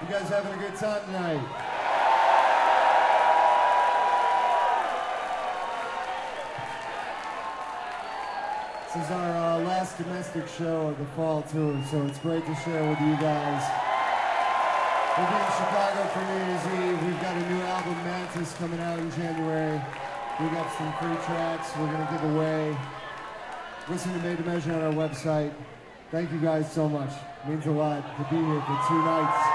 You guys having a good time tonight? This is our last domestic show of the fall tour, so it's great to share with you guys. We'll be in Chicago for New Year's Eve. We've got a new album, Mantis, coming out in January. We got some free tracks we're going to give away. Listen to Made to Measure on our website. Thank you guys so much. It means a lot to be here for 2 nights.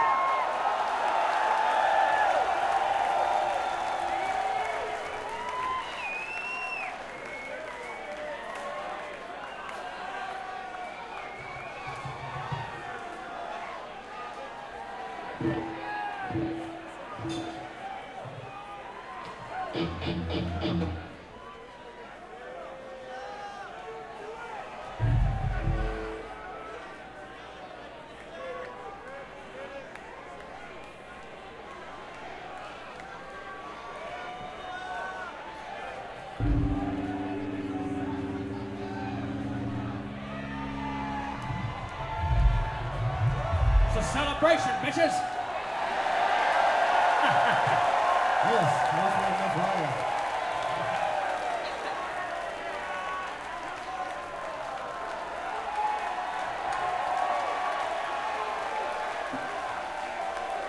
It's a celebration, bitches! Yes, that's what I'm about.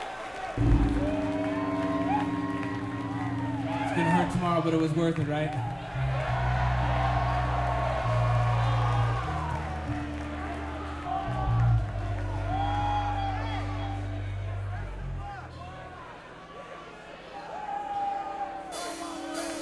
It's gonna hurt tomorrow, but it was worth it, right?